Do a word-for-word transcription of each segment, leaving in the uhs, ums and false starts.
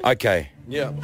Okay. Yeah.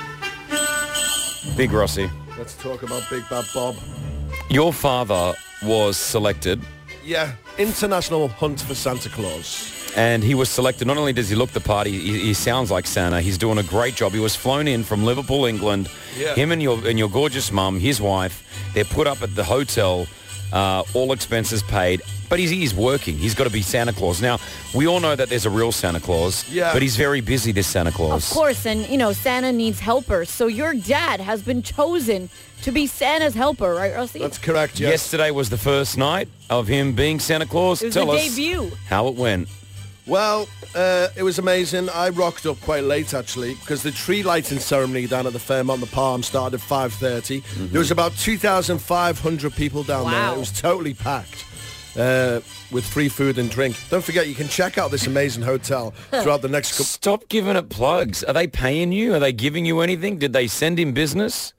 Big Rossi. Let's talk about Big Bad Bob. Your father was selected, Yeah. International Hunt for Santa Claus. and he was selected. Not only does he look the part, he, he sounds like Santa. He's doing a great job. He was flown in from Liverpool, England. Yeah. Him and your and your gorgeous mum, his wife, they're put up at the hotel, uh, all expenses paid. But he's, he's working. He's got to be Santa Claus. Now, we all know that there's a real Santa Claus, Yeah. but he's very busy, this Santa Claus. Of course, and, you know, Santa needs helpers. So your dad has been chosen to be Santa's helper, right, Rusty? That's correct, yes. Yesterday was the first night of him being Santa Claus. It was Tell the us debut. how it went. Well, uh, it was amazing. I rocked up quite late, actually, because the tree lighting ceremony down at the Fairmont the Palm started at five thirty. Mm-hmm. There was about two thousand five hundred people down there. Wow. It was totally packed uh, with free food and drink. Don't forget, you can check out this amazing hotel throughout the next couple... Stop giving it plugs. Are they paying you? Are they giving you anything? Did they send him business?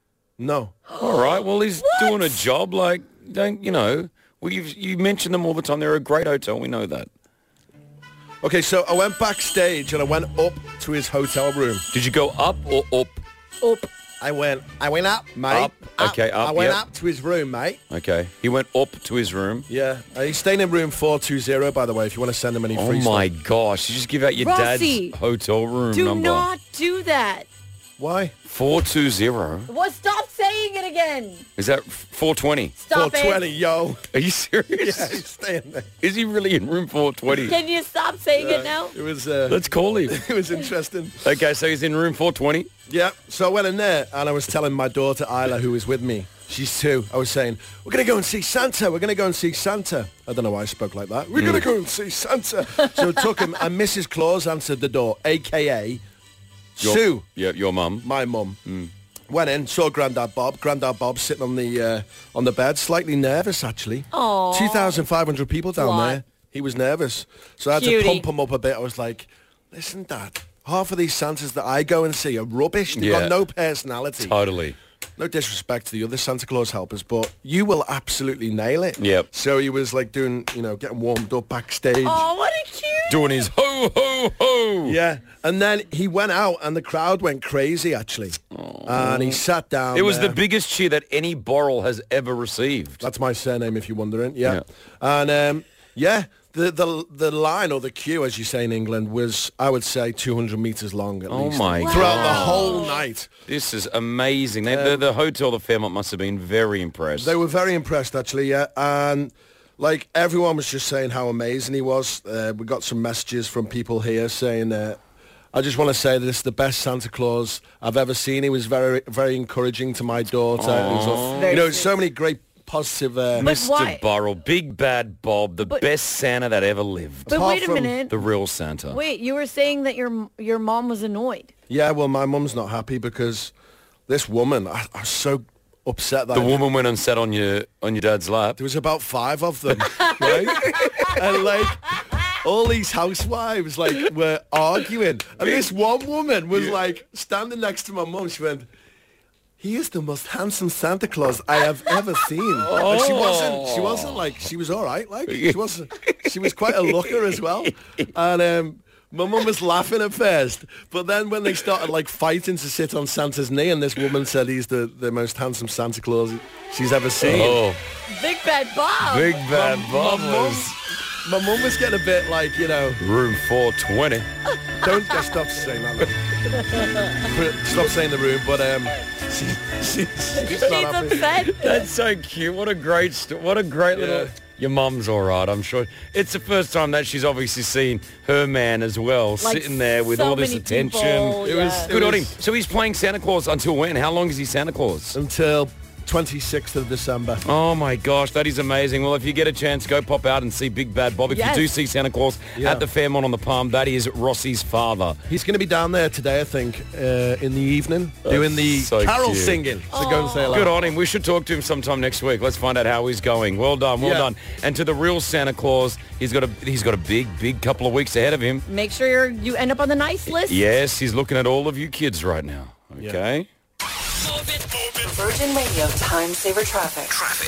No. All right. Well, he's doing a job. Like, don't you know? Well, you you mention them all the time. They're a great hotel. We know that. Okay, so I went backstage and I went up to his hotel room. Did you go up or up? Up. I went, I went up, mate. Up. Okay, up, I went yep. up to his room, mate. Okay. He went up to his room. Yeah, uh, he's staying in room four two zero, by the way, if you want to send him any Oh free my stuff. gosh! You just give out your Rossi, dad's hotel room Do number. not do that. Why? Four two zero. What? Stop saying it again. Is that four twenty? Stop four twenty, it. yo. Are you serious? Yeah, he's staying there. Is he really in room four twenty? Can you stop saying it now? It was, uh, Let's call him. it was interesting. Okay, so he's in room four twenty. Yeah, so I went in there and I was telling my daughter Isla, who was with me, she's two, I was saying, we're going to go and see Santa, we're going to go and see Santa. I don't know why I spoke like that. We're going to go and see Santa. So it took him, and Missus Claus answered the door, a k a. Your, Sue, Yeah, your mum. my mum. Went in, saw Grandad Bob. Grandad Bob sitting on the uh, on the bed, slightly nervous actually. Aw. two thousand five hundred people down Lot. there. He was nervous. So I had Cutie. to pump him up a bit. I was like, listen, Dad, half of these Santas that I go and see are rubbish. They've Yeah. got no personality. Totally. No disrespect to the other Santa Claus helpers, but you will absolutely nail it. Yep. So he was like doing, you know, getting warmed up backstage. Oh, what a cute. Doing his ho, ho, ho. Yeah, and then he went out and the crowd went crazy, actually. And he sat down It was there. the biggest cheer that any Borrell has ever received. That's my surname, if you're wondering. Yeah. Yeah. And, um, yeah, the, the the line, or the queue, as you say in England, was, I would say, two hundred metres long at Oh least. my Throughout God. the whole night. This is amazing. They, the, the hotel, the Fairmont, must have been very impressed. They were very impressed, actually, yeah. And, like, everyone was just saying how amazing he was. Uh, we got some messages from people here saying, uh, I just want to say that this is the best Santa Claus I've ever seen. He was very, very encouraging to my daughter. It was a- Very you know, sweet. so many great positive... Uh, But Mister why- Burrell, Big Bad Bob, the But- best Santa that ever lived. But Apart wait a from minute. The real Santa. Wait, you were saying that your your mom was annoyed. Yeah, well, my mum's not happy because this woman, I, I was so upset that The I- woman went and sat on your on your dad's lap. there was about five of them, right? And like all these housewives like were arguing, and this one woman was like standing next to my mum. She went, "He is the most handsome Santa Claus I have ever seen." And she wasn't. She wasn't like she was all right. Like she wasn't. She was quite a looker as well, and um. My mum was laughing at first, but then when they started like fighting to sit on Santa's knee, and this woman said he's the, the most handsome Santa Claus she's ever seen. Oh, Big Bad Bob. Big Bad my, Bob my mum, was my mum was getting a bit like, you know, room four twenty. don't just stop saying that. Stop saying the room, but um, she, she, she's She's not happy. upset. That's so cute. What a great, st- what a great Yeah. little. Your mum's all right, I'm sure. It's the first time that she's obviously seen her man as well, Like sitting there with so all this many attention. people, It was- yeah. Good it on him. was- So he's playing Santa Claus until when? How long is he Santa Claus? Until twenty-sixth of December. Oh my gosh, that is amazing. Well, if you get a chance, go pop out and see Big Bad Bob. If Yes. you do see Santa Claus Yeah. at the Fairmont on the Palm, that is Rossi's father. He's going to be down there today, I think, uh, in the evening, doing the so carol cute. singing. So go and say hello. Good on him. We should talk to him sometime next week. Let's find out how he's going. Well done, well Yeah. done. And to the real Santa Claus, he's got a he's got a big, big couple of weeks ahead of him. Make sure you're, you end up on the nice list. Yes, he's looking at all of you kids right now. Okay. Virgin Radio Time Saver Traffic.